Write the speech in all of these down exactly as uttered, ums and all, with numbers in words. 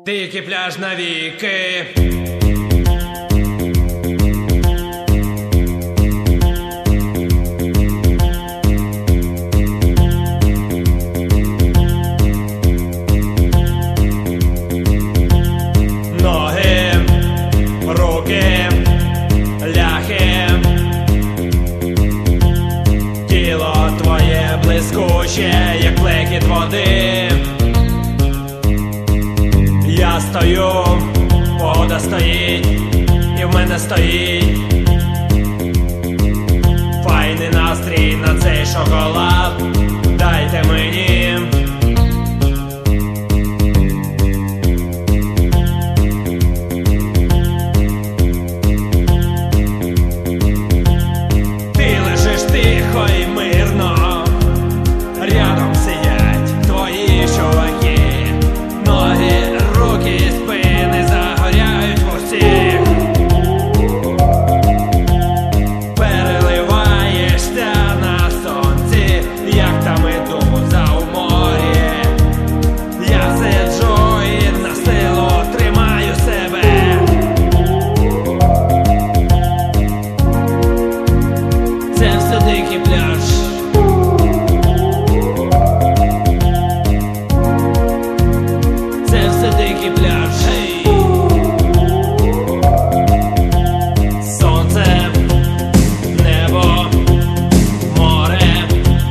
Дикий пляж навіки. Ноги, руки, ляхи, тіло твоє блискуче, як блекіт води. Я стою, погода стоїть, і в мене стоїть файний настрій на цей шоколад. Дайте мені. Ти лежиш тихо і мирно, рядом сидять твої чуваки. Ноги, руки, спини загоряють в усіх. Переливаєшся на сонці, як та медуза у морі. Я сиджу і на силу тримаю себе. Це все дикий пляж. Це все дикий пляж. Hey. Сонце, небо, море.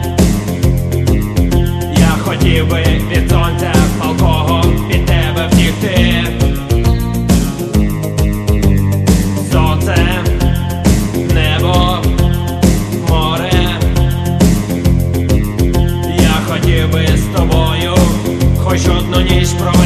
Я хотів би від сонця палкого від тебе втікти. Сонце, небо, море. Я хотів би з тобою хоч одну ніч про